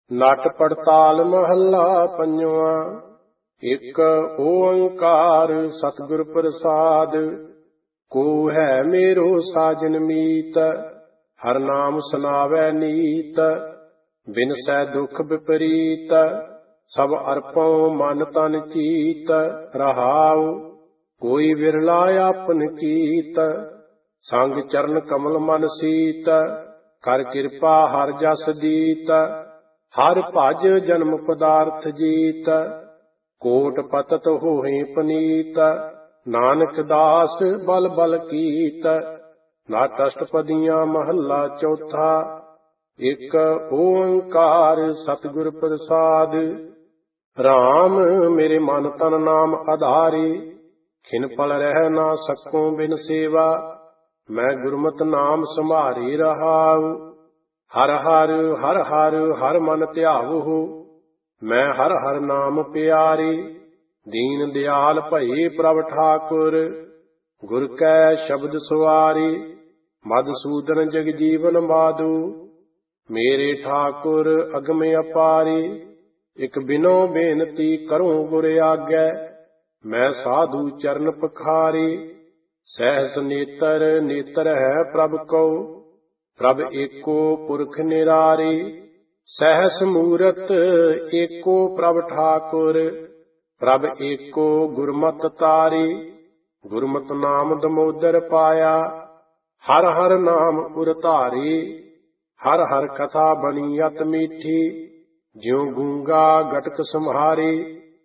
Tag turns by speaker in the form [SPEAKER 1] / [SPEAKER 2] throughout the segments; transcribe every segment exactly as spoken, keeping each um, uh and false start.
[SPEAKER 1] ਨਟ ਪੜਤਾਲ ਮਹੱਲਾ ਪੰਜਵਾ। ਇੱਕ ਓੰਕਾਰ ਸਤਿਗੁਰ ਪ੍ਰਸਾਦ। ਕੋ ਹੈ ਮੇਰੋ ਸਾਜਨ ਮੀਤ, ਹਰ ਨਾਮ ਸੁਨਾਵੈ ਨੀਤ। ਬਿਨਸੈ ਦੁਖ ਵਿਪਰੀਤ, ਸਭ ਅਰਪਉ ਮਨ ਤਨ ਚੀਤ। ਰਹਾਉ ਕੋਈ ਵਿਰਲਾ ਆਪਨ ਕੀਤ, ਸੰਗ ਚਰਨ ਕਮਲ ਮਨ ਸੀਤ। ਕਰ ਕਿਰਪਾ ਹਰ ਜਸ ਦੀਤ, ਹਰ ਭਜ ਜਨਮ ਪਦਾਰਥ ਜੀਤ। ਕੋਟ ਪਤਤ ਹੋਹਿ ਪਨੀਤ, ਨਾਨਕ ਦਾਸ ਬਲ ਬਲ ਕੀਤ। ਨਾਟ ਅਸ਼ਟਪਦੀਆਂ ਮਹੱਲਾ ਚੌਥਾ। ਇੱਕ ਓੰਕਾਰ ਸਤਿਗੁਰ ਪ੍ਰਸਾਦ। ਰਾਮ ਮੇਰੇ ਮਨ ਤਨ ਨਾਮ ਆਧਾਰੀ, ਖਿਨ ਪਲ ਰਹਿ ਨਾ ਸਕੂੰ ਬਿਨ ਸੇਵਾ। ਮੈਂ ਗੁਰਮਤਿ ਨਾਮ ਸੰਭਾਰੀ ਰਹਾਉ, ਹਰ ਹਰ ਹਰ ਹਰ ਹਰ ਮਨ ਧਿਆਵਹੁ। ਮੈਂ ਹਰ ਹਰ ਨਾਮ ਪਿਆਰੀ, ਦੀਨ ਦਿਆਲ ਭਏ ਪ੍ਰਭ ਠਾਕੁਰ। ਗੁਰ ਕੈ ਸ਼ਬਦ ਸੁਆਰੀ, ਮਧੂਸੂਦਨ ਜਗਜੀਵਨ ਮਾਧੂ। ਮੇਰੇ ਠਾਕੁਰ ਅਗਮ ਅਪਾਰੀ, ਇਕ ਬਿਨੋ ਬੇਨਤੀ ਕਰੂੰ ਗੁਰ ਆਗੈ। ਮੈਂ ਸਾਧੂ ਚਰਨ ਪਖਾਰੀ, ਸਹਿਸ ਨੇਤਰ ਨੇਤਰ ਹੈ ਪ੍ਰਭ ਕਉ। ਪ੍ਰਭ ਏਕੋ ਪੁਰਖ ਨਿਰਾਰੀ, ਸਹਿਸ ਮੂਰਤ ਏਕੋ ਪ੍ਰਭ ਠਾਕੁਰ। ਪ੍ਰਭ ਏਕੋ ਗੁਰਮਤਿ ਤਾਰੀ, ਗੁਰਮਤਿ ਨਾਮ ਦਮੋਦਰ ਪਾਇਆ। ਹਰ ਹਰ ਨਾਮ ਉਰ ਧਾਰੀ, ਹਰ ਹਰ ਕਥਾ ਬਣੀ ਅਤ ਮੀਠੀ। ਜਿਉ ਗੂੰਗਾ ਗਟਕ ਸੰਹਾਰੀ,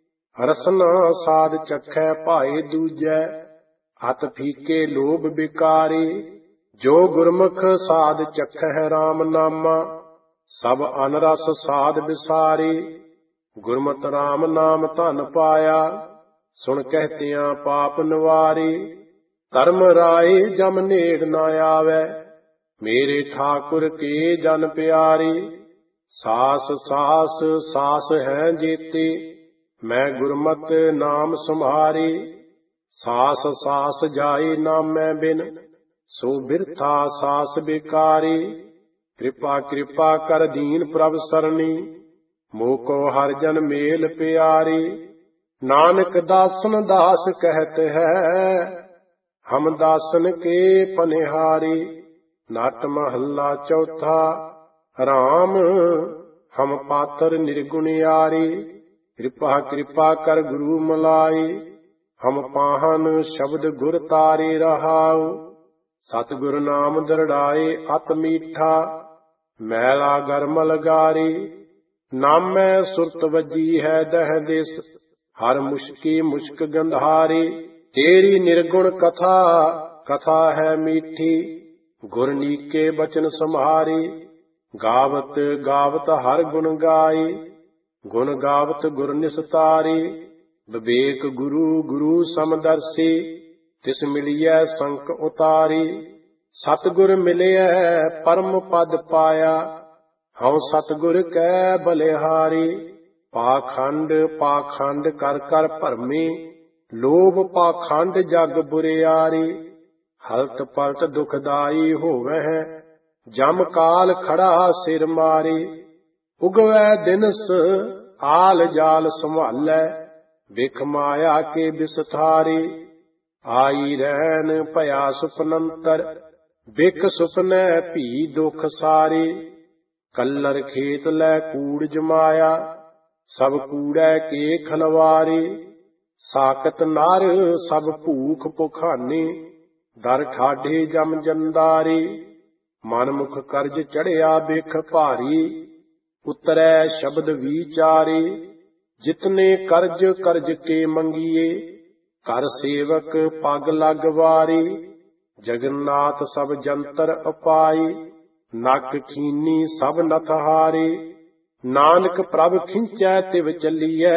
[SPEAKER 1] ਰਸਨਾ ਸਾਧ ਚਖੈ ਭਾਏ ਦੂਜੈ। ਅਤ ਫੀਕੇ ਲੋਭ ਬਿਕਾਰੀ, ਜੋ ਗੁਰਮੁਖ ਸਾਧ ਚਖੈ ਰਾਮ ਨਾਮਾ। ਸਭ ਅਨਰਸ ਸਾਧ ਵਿਸਾਰੀ, ਗੁਰਮਤਿ ਰਾਮ ਨਾਮ ਧਨ ਪਾਇਆ। ਸੁਣ ਕਹਿਤਿਆਂ ਪਾਪ ਨਿਵਾਰੀ, ਧਰਮ ਰਾਏ ਜਮ ਨੇੜ ਨਾ ਆਵੈ। ਮੇਰੇ ਠਾਕੁਰ ਕੇ ਜਨ ਪਿਆਰੀ, ਸਾਸ ਸਾਸ ਸਾਸ ਹੈ ਜੇਤੀ। ਮੈਂ ਗੁਰਮਤਿ ਨਾਮ ਸੰਭਾਰੀ, ਸਾਸ ਸਾਸ ਜਾਏ ਨਾਮੈ ਬਿਨ। ਸੋ ਬਿਰਥਾ ਸਾਸ ਬਿਕਾਰੀ, ਕਿਰਪਾ ਕਿਰਪਾ ਕਰ ਦੀਨ ਪ੍ਰਭ ਸਰਣੀ। ਮੋਹ ਕੋ ਹਰ ਜਨ ਮੇਲ ਪਿਆਰੀ, ਨਾਨਕ ਦਾਸਨ ਦਾਸ ਕਹਿਤ ਹੈ। ਹਮ ਦਾਸਨ ਕੇ ਪਨਿਹਾਰੀ। ਨਟ ਮਹੱਲਾ ਚੌਥਾ। ਰਾਮ ਹਮ ਪਾਤਰ ਨਿਰਗੁਣਿਆਰੀ, ਕਿਰਪਾ ਕਿਰਪਾ ਕਰ ਗੁਰੂ ਮਲਾਈ। ਹਮ ਪਾਹਨ ਸ਼ਬਦ ਗੁਰ ਤਾਰੇ ਰਹਾਉ, ਸਤਿਗੁਰ ਨਾਮ ਦਰੜਾਏ ਅਤ ਮੀਠਾ। ਮੈਲਾ ਗਰਮ ਲਗਾਰੀ, ਨਾਮੈ ਸੁਰਤ ਵੱਜੀ ਹੈ ਦਹ ਦਿਸ। ਹਰ ਮੁਸ਼ਕੀ ਮੁਸ਼ਕ ਗੰਧਾਰੀ, ਤੇਰੀ ਨਿਰਗੁਣ ਕਥਾ ਕਥਾ ਹੈ ਮੀਠੀ। ਗੁਰ ਨੀਕੇ ਬਚਨ ਸੰਭਾਰੀ, ਗਾਵਤ ਗਾਵਤ ਹਰ ਗੁਣ ਗਾਈ। ਗੁਣ ਗਾਵਤ ਗੁਰ ਨਿਸਤਾਰੀ, ਵਿਵੇਕ ਗੁਰੂ ਗੁਰੂ ਸਮਦਰਸੀ। ਤਿਸ ਮਿਲੀਐ ਸੰਕ ਉਤਾਰੀ, ਸਤਿਗੁਰ ਮਿਲਿਐ ਪਰਮ ਪਦ ਪਾਇਆ। ਹਉ ਸਤਿਗੁਰ ਕੈ ਬਲਿਹਾਰੀ, ਪਾਖੰਡ ਪਾਖੰਡ ਕਰ ਕਰ ਭਰਮੀ। ਲੋਭ ਪਾਖੰਡ ਜਗ ਬੁਰਿਆਰੀ, ਹਲਤ ਪਲਟ ਦੁਖਦਾਈ ਹੋਵੈ। ਜਮ ਕਾਲ ਖੜਾ ਸਿਰ ਮਾਰੀ, ਉਗਵੈ ਦਿਨਸ ਆਲ ਜਾਲ ਸੰਭਾਲੈ। ਬਿਖ ਮਾਇਆ ਕੇ ਬਿਸਥਾਰੀ, ਆਈ ਰਹਿਨ ਭਇਆ ਸੁਪਨੰਤਰ। ਬਿਖ ਸੁਪਨੈ ਭੀ ਦੁਖ ਸਾਰੀ, ਕੱਲਰ ਖੇਤ ਲੈ ਕੂੜ ਜਮਾਇਆ। ਸਭ ਕੂੜੈ ਕੇ ਖਲਵਾਰੀ, ਸਾਕਤ ਨਰ ਸਭ ਭੂਖ ਭੁਖਾਨੀ। ਦਰ ਠਾਢੇ ਜਮ ਜੰਦਾਰੀ, ਮਨ ਮੁਖ ਕਰਜ ਚੜਿਆ ਬਿਖ ਭਾਰੀ। ਉਤਰੈ ਸ਼ਬਦ ਵਿਚਾਰੀ, ਜਿਤਨੇ ਕਰਜ ਕਰਜ ਕੇ ਮੰਗੀਏ। ਕਰ ਸੇਵਕ ਪਗ ਲਗ ਵਾਰੀ, ਜਗਨਨਾਥ ਸਭ ਜੰਤਰ ਅਪਾਈ। ਨਕ ਖੀਨੀ ਸਭ ਨਥਹਾਰੀ, ਨਾਨਕ ਪ੍ਰਭ ਖਿੰਚੈ ਤਿਵ ਚੱਲੀਐ।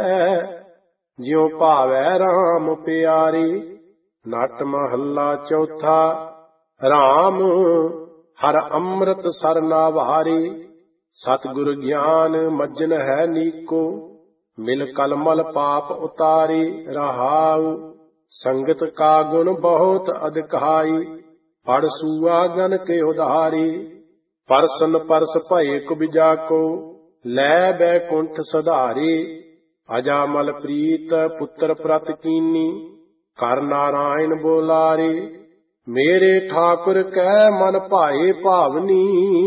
[SPEAKER 1] ਜਿਉ ਭਾਵੈ ਰਾਮ ਪਿਆਰੀ। ਨਟ ਮਹੱਲਾ ਚੌਥਾ। ਰਾਮ ਹਰ ਅੰਮ੍ਰਿਤ ਸਰ ਨਾਵਾਰੀ, ਸਤਿਗੁਰ ਗਿਆਨ ਮੱਜਨ ਹੈ ਨੀਕੋ। ਮਿਲ ਕਲਮਲ ਪਾਪ ਉਤਾਰੀ ਰਹਾਉ, ਸੰਗਤ ਕਾ ਗੁਣ ਬਹੁਤ ਅਧਿਕਾਈ। ਪੜ ਸੂਆ ਗਨ ਕੇ ਉਧਾਰੀ, ਪਰਸਨ ਪਰਸ ਭਏ ਕੁਬਿਜਾ ਕੋ। ਲੈ ਬੈਕੁੰਠ ਸਧਾਰੇ। ਅਜਾਮਲ ਪ੍ਰੀਤ ਪੁੱਤਰ ਪ੍ਰਤ ਕੀਨੀ, ਕਰ ਨਾਰਾਇਣ ਬੋਲਾਰੇ। ਮੇਰੇ ਠਾਕੁਰ ਕੈ ਮਨ ਭਾਏ ਭਾਵਨੀ,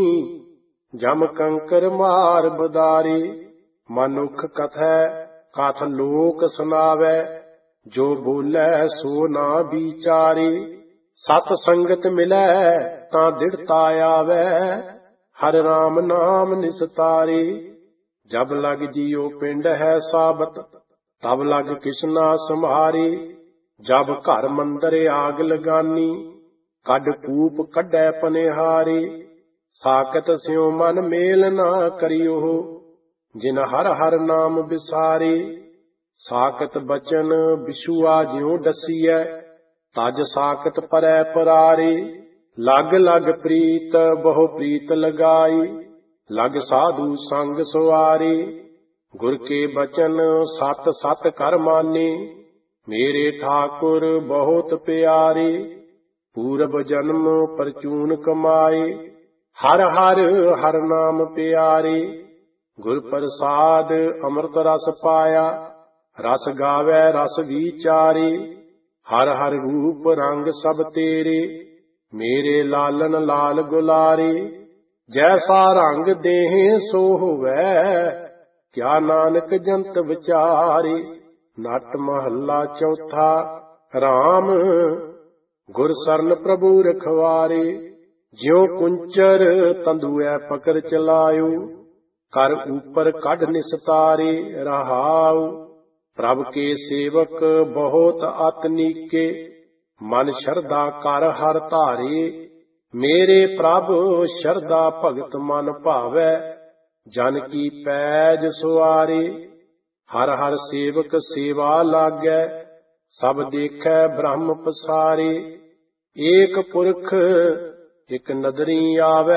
[SPEAKER 1] ਜਮ ਕੰਕਰ ਮਾਰ ਬਦਾਰੇ। ਮਨੁਖ ਕਥੈ ਕਥ ਲੋਕ ਸੁਨਾਵੈ, ਜੋ ਬੋਲੇ ਸੋ ਨਾ ਵਿਚਾਰੇ। ਸਤ ਸੰਗਤ ਮਿਲੈ ਤਾਂ ਦ੍ਰਿੜਤਾ ਆਵੈ, ਹਰਿ ਰਾਮ ਨਾਮ ਨਿਸਤਾਰੇ। ਜਬ ਲਗ ਜੀਉ ਪਿੰਡ ਹੈ ਸਾਬਤ, ਤਬ ਲਗ ਕਿਸਨਾ ਸੰਭਾਰੇ। ਜਬ ਘਰ ਮੰਦਰ ਆਗ ਲਗਾਨੀ, ਕੱਢ ਕੂਪ ਕੱਢੈ ਪਨਿਹਾਰੇ। ਸਾਕਤ ਸਿਉ ਮਨ ਮੇਲ ਨਾ ਕਰਿਓ, ਜਿਨ ਹਰ ਹਰ ਨਾਮ ਵਿਸਾਰੇ। ਸਾਕਤ ਬਚਨ ਬਿਸੁਆ ਜਿਉ ਡਸੀਐ, ਤਜ ਸਾਕਤ ਪਰੈ ਪਰਾਰੇ। ਲਗ ਲਗ ਪ੍ਰੀਤ ਬਹੁ ਪ੍ਰੀਤ ਲਗਾਈ, ਲਗ ਸਾਧੂ ਸੰਗ ਸੁਆਰੇ। ਗੁਰ ਕੇ ਬਚਨ ਸਤ ਸਤ ਕਰ ਮਾਨੇ, ਮੇਰੇ ਠਾਕੁਰ ਬਹੁਤ ਪਿਆਰੇ। ਪੂਰਬ ਜਨਮ ਪਰਚੂਨ ਕਮਾਏ, ਹਰ ਹਰ ਹਰ ਨਾਮ ਪਿਆਰੇ। ਗੁਰ ਪ੍ਰਸਾਦ ਅੰਮ੍ਰਿਤ ਰਸ ਪਾਇਆ, ਰਸ ਗਾਵੈ ਰਸ ਵਿਚਾਰੇ। ਹਰ ਹਰ ਰੂਪ ਰੰਗ ਸਭ ਤੇਰੇ, ਮੇਰੇ ਲਾਲਨ ਲਾਲ ਗੁਲਾਰੇ। ਜੈਸਾ ਰੰਗ ਦੇਹ ਸੋ ਹੋਵੈ, ਕਿਆ ਨਾਨਕ ਜੰਤ ਵਿਚਾਰੇ। ਨਟ ਮਹੱਲਾ ਚੌਥਾ। ਰਾਮ ਗੁਰ ਸਰਨ ਪ੍ਰਭੂ ਰਖਵਾਰੇ। ਜਿਉ ਕੁੰਚਰ ਤੰਦੂਐ ਪਕੜ ਚਲਾਇਓ, ਕਰ ਉਪਰ ਕੱਢ ਨਿਸਤਾਰੇ। ਰਹਾਉ ਪ੍ਰਭ ਕੇ ਸੇਵਕ ਬਹੁਤ ਅਤਨੀਕੇ, ਮਨ ਸ਼ਰਧਾ ਕਰ ਹਰ ਧਾਰੇ। ਮੇਰੇ ਪ੍ਰਭ ਸ਼ਰਧਾ ਭਗਤ ਮਨ ਭਾਵੈ, ਜਨ ਕੀ ਪੈਜ ਸੁਆਰੇ। ਹਰ ਹਰ ਸੇਵਕ ਸੇਵਾ ਲਾਗੈ, ਸਭ ਦੇਖੈ ਬ੍ਰਹਮ ਪਸਾਰੇ। ਏਕ ਪੁਰਖ ਇਕ ਨਦਰੀ ਆਵੈ,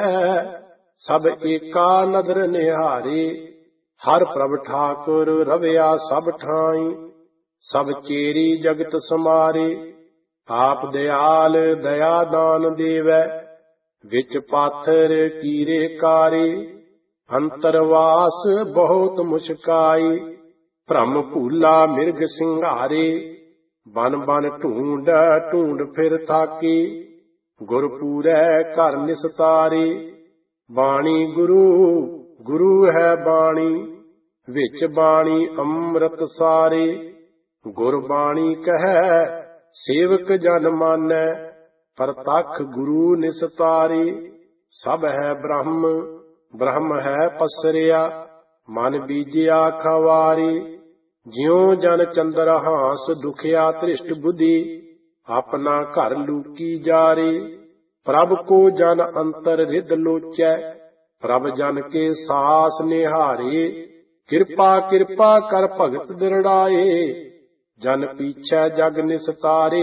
[SPEAKER 1] ਸਭ ਏਕਾ ਨਦਰ ਨਿਹਾਰੇ। ਹਰ ਪ੍ਰਭ ਠਾਕੁਰ ਰਵਿਆ ਸਭ ਠਾਈ, ਸਭ ਚੇਰੀ ਜਗਤ ਸਮਾਰੇ। ਆਪ ਦਿਆਲ ਦਇਆ ਦਾਨ ਦੇਵੈ, ਵਿੱਚ ਪਾਥਰ ਕੀਰੇ ਕਾਰੇ। ਅੰਤਰਵਾਸ ਬਹੁਤ ਮੁਸ਼ਕਾਈ, ਭ੍ਰਮ ਭੂਲਾ ਮਿਰਗ ਸਿੰਘਾਰੇ। ਬਨ ਬਨ ਢੂੰਡ ਢੂੰਡ ਫਿਰ ਥਾਕੀ, ਗੁਰ ਪੂਰੈ ਘਰ ਨਿਸਤਾਰੇ। ਬਾਣੀ ਗੁਰੂ ਗੁਰੂ ਹੈ ਬਾਣੀ, ਵਿੱਚ ਬਾਣੀ ਅੰਮ੍ਰਿਤ ਸਾਰੇ। ਗੁਰਬਾਣੀ ਕਹੈ ਸੇਵਕ ਜਨ ਮਾਨੈ, ਪ੍ਰਤੱਖ ਗੁਰੂ ਨਿਸਤਾਰੇ। ਸਭ ਹੈ ਬ੍ਰਹਮ ਬ੍ਰਹਮ ਹੈ ਪਸਰਿਆ, ਮਨ ਬੀਜਿਆ ਖਵਾਰੇ। ਜਿਉ ਜਨ ਚੰਦਰ ਹਾਸ ਦੁਖਿਆ ਧ੍ਰਿਸ਼ਟ ਬੁੱਧੀ, ਆਪਣਾ ਘਰ ਲੂਕੀ ਜਾਰੇ। ਪ੍ਰਭ ਕੋ ਜਨ ਅੰਤਰ ਰਿਧ ਲੋਚੈ, ਪ੍ਰਭ ਜਨ ਕੇ ਸਾਸ ਨਿਹਾਰੇ। ਕਿਰਪਾ ਕਿਰਪਾ ਕਰ ਭਗਤ ਦਿਰੜਾਏ, ਜਨ ਪੀਛੈ ਜਗ ਨਿਸਤਾਰੇ।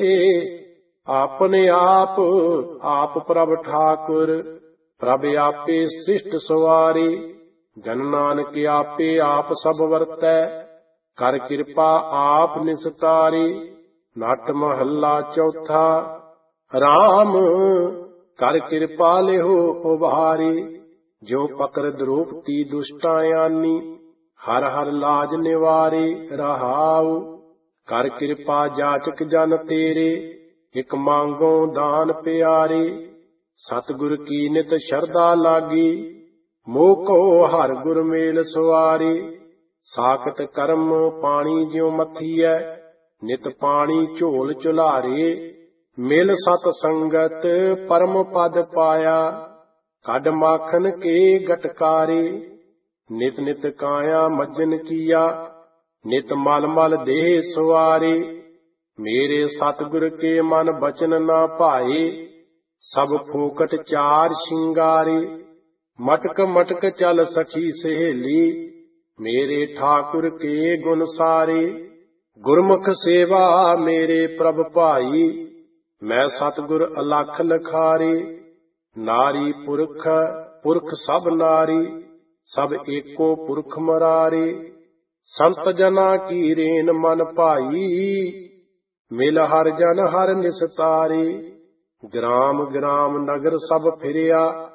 [SPEAKER 1] ਆਪਣੇ ਆਪ ਆਪ ਪ੍ਰਭ ਠਾਕੁਰ, ਪ੍ਰਭ ਆਪੇ ਸ੍ਰਿਸ਼ਟ ਸਵਾਰੇ। ਜਨ ਨਾਨਕ ਆਪੇ ਆਪ ਸਭ ਵਰਤੈ, ਕਰ ਕਿਰਪਾ ਆਪ ਨਿਸਤਾਰੇ। ਨਟ ਮਹੱਲਾ ਚੌਥਾ। ਰਾਮ ਕਰ ਕਿਰਪਾ ਲਿਹੋ ਉਭਾਰੇ, ਜੋ ਪਕਰ ਦ੍ਰੋਪਤੀ ਦੁਸ਼ਟਾਂ ਆਨੀ, ਹਰ ਹਰ ਲਾਜ ਨਿਵਾਰੇ। ਰਹਾਉ ਕਰ ਕਿਰਪਾ ਜਾਚਕ ਜਨ ਤੇਰੇ, ਇਕ ਮੰਗੋ ਦਾਨ ਪਿਆਰੇ। ਸਤਿਗੁਰ ਕੀ ਨਿਤ ਸ਼ਰਧਾ ਲਾਗੀ, ਮੋਹ ਕੋ ਹਰ ਗੁਰ ਮੇਲ ਸੁਆਰੇ। ਸਾਖਤ ਕਰਮ ਪਾਣੀ ਜਿਉ ਮਥੀਐ, ਨਿਤ ਪਾਣੀ ਝੋਲ ਝੁਲਾਰੇ। ਮਿਲ ਸਤ ਸੰਗਤ ਪਰਮ ਪਦ ਪਾਇਆ, ਕੱਢ ਮਾਖਨ ਕੇ ਗਟਕਾਰੇ। ਨਿਤ ਨਿਤ ਕਾਇਆ ਮੱਜਨ ਕੀਆ, ਨਿਤ ਮਲ ਮਲ ਦੇਹ ਸੁਆਰੇ। ਮੇਰੇ ਸਤਿਗੁਰ ਕੇ ਮਨ ਬਚਨ ਨਾ ਭਾਏ, ਸਭ ਫੋਕਟ ਚਾਰ ਸ਼ਿੰਗਾਰੇ। ਮਟਕ ਮਟਕ ਚਲ ਸਖੀ ਸਹੇਲੀ, ਮੇਰੇ ਠਾਕੁਰ ਕੇ ਗੁਣ ਸਾਰੇ। ਗੁਰਮੁਖ ਸੇਵਾ ਮੇਰੇ ਪ੍ਰਭ ਭਾਈ, ਮੈਂ ਸਤਿਗੁਰ ਅਲਖ ਲਖਾਰੇ। ਨਾਰੀ ਪੁਰਖ ਪੁਰਖ ਸਭ ਨਾਰੀ, ਸਭ ਏਕੋ ਪੁਰਖ ਮਰਾਰੇ। ਸੰਤ ਜਨਾ ਕੀ ਰੇਨ ਮਨ ਭਾਈ, ਮਿਲ ਹਰ ਜਨ ਹਰ ਨਿਸਤਾਰੇ। ਗ੍ਰਾਮ ਗ੍ਰਾਮ ਨਗਰ ਸਭ ਫਿਰਿਆ,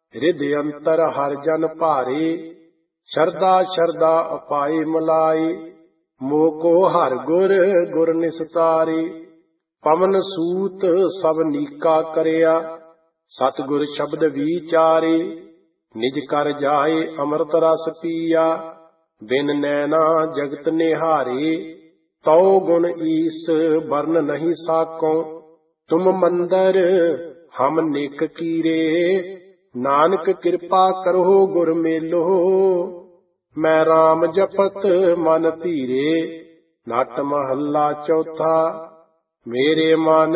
[SPEAKER 1] ਰਿਦ ਅੰਤਰ ਹਰ ਜਨ ਭਾਰੇ, ਸ਼ਰਧਾ ਸ਼ਰਧਾ ਅਪਾਈ ਮਲਾਈ, ਮੋਹ ਕੋ ਹਰ ਗੁਰ ਗੁਰ ਨਿਸਤਾਰੇ। ਪਵਨ ਸੂਤ ਸਭ ਨੀਕਾ ਕਰਿਆ, ਸਤਿਗੁਰ ਸ਼ਬਦ ਵਿਚਾਰੇ, ਨਿਜ ਕਰ ਜਾਏ ਅੰਮ੍ਰਿਤ ਰਸ ਪੀਆ, ਬਿਨ ਨੈਣਾ ਜਗਤ ਨਿਹਾਰੇ। ਤਉ ਗੁਣ ਈਸ ਵਰਨ ਨਹੀਂ ਸਾਕੋ, ਤੁਮ ਮੰਦਰ ਹਮ ਨਿਕ ਕੀਰੇ। ਨਾਨਕ ਕਿਰਪਾ ਕਰੋ ਗੁਰ ਮੇਲੋ, ਮੈਂ ਰਾਮ ਜਪਤ ਮਨ ਧੀਰੇ। ਨਟ ਮਹੱਲਾ ਚੌਥਾ। ਮੇਰੇ ਮਨ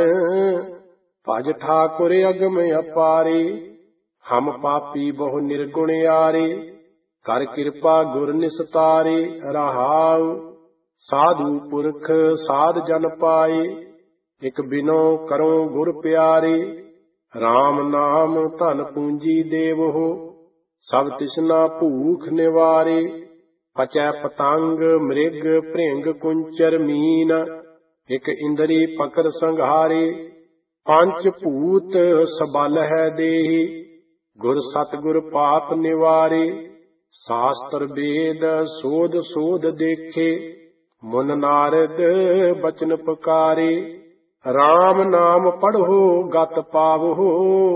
[SPEAKER 1] ਭਜ ਠਾਕੁਰ ਅਗਮ ਅਪਾਰੇ, ਹਮ ਪਾਪੀ ਬਹੁ ਨਿਰਗੁਣਿਆਰੇ। ਕਰ ਕਿਰਪਾ ਗੁਰ ਨਿਸਤਾਰੇ ਰਹਾਉ, ਸਾਧੂ ਪੁਰਖ ਸਾਧ ਜਨ ਪਾਏ। ਇਕ ਬਿਨੋ ਕਰੋ ਗੁਰ ਪਿਆਰੇ, RAM ਨਾਮ ਧਨ ਪੂੰਜੀ ਦੇਵੋ। ਸਭ ਤਿਸਨਾ ਭੂਖ ਨਿਵਾਰੇ, ਪਚੈ ਪਤੰਗ ਮ੍ਰਿਗ ਭ੍ਰਿੰਗ ਕੁੰਚਰ ਮੀਨ। ਇਕ ਇੰਦਰੀ ਪਕਰ ਸੰਘਾਰੇ, ਪੰਚ ਭੂਤ ਸਬਲ ਹੈ ਦੇਹੀ। ਗੁਰ ਸਤਿਗੁਰ ਪਾਪ ਨਿਵਾਰੇ, ਸ਼ਾਸਤਰ ਵੇਦ ਸੋਧ ਸੋਧ ਦੇਖੇ। ਮੁਨ ਨਾਰਦ ਬਚਨ ਪੁਕਾਰੇ, RAM ਨਾਮ ਪੜ੍ਹੋ ਗਤ ਪਾਵੋ।